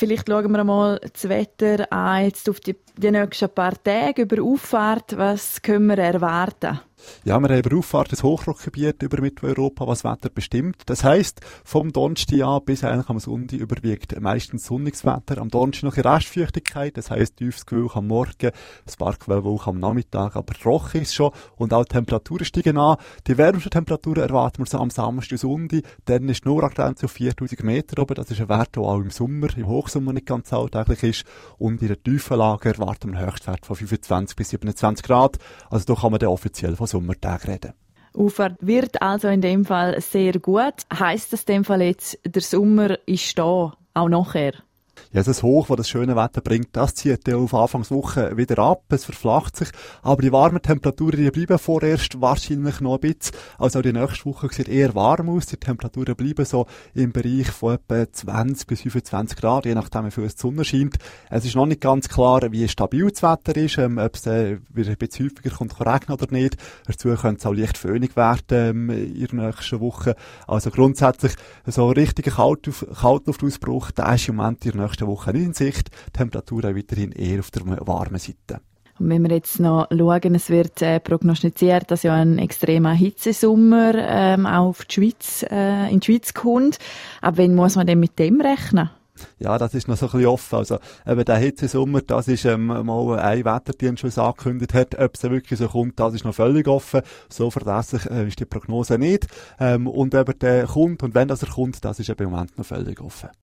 Vielleicht schauen wir mal das Wetter an, jetzt auf die nächsten paar Tage über Auffahrt. Was können wir erwarten? Ja, wir haben über Auffahrt ein Hochdruckgebiet über Mitteleuropa, was Wetter bestimmt. Das heisst, vom Donnerstag an bis eigentlich am Sonntag überwiegt meistens sonniges Wetter. Am Donnerstag noch eine Restfeuchtigkeit, das heisst tiefes Gewölk am Morgen, ein paar Gewölke am Nachmittag, aber trocken ist schon und auch die Temperaturen steigen an. Die wärmsten Temperaturen erwarten wir so am Samstag und Sonntag, dann ist die Nordgrenze auf 4000 Meter oben, das ist ein Wert, der auch im Sommer, im Hochsommer nicht ganz alltäglich ist und in der tiefen Lage erwarten wir einen Höchstwert von 25 bis 27 Grad, also da kann man dann offiziell von Sommertagen reden. Auffahrt wird also in dem Fall sehr gut. Heisst das in dem Fall jetzt, der Sommer ist da, auch nachher? Ja, das Hoch, das das schöne Wetter bringt, das zieht ja auf Anfangswoche wieder ab, es verflacht sich, aber die warmen Temperaturen, die bleiben vorerst wahrscheinlich noch ein bisschen, also auch die nächste Woche sieht eher warm aus, die Temperaturen bleiben so im Bereich von etwa 20 bis 25 Grad, je nachdem wie viel die Sonne scheint. Es ist noch nicht ganz klar, wie stabil das Wetter ist, ob es wieder ein bisschen häufiger kommt regnen oder nicht. Dazu könnte es auch leicht föhnig werden in der nächsten Woche. Also grundsätzlich so ein richtiger Kaltluftausbruch, der ist im Moment in der nächsten Woche nicht in Sicht. Die Temperaturen weiterhin eher auf der warmen Seite. Und wenn wir jetzt noch schauen, es wird prognostiziert, dass ja ein extremer Hitzesommer auch auf die Schweiz, in die Schweiz kommt. Aber wann muss man denn mit dem rechnen? Ja, das ist noch so ein bisschen offen. Also, eben der Hitzesommer, das ist mal ein Wetterdienst schon angekündigt hat. Ob es wirklich so kommt, das ist noch völlig offen. So verlässlich ist die Prognose nicht. Und ob er kommt und wenn das kommt, das ist eben im Moment noch völlig offen.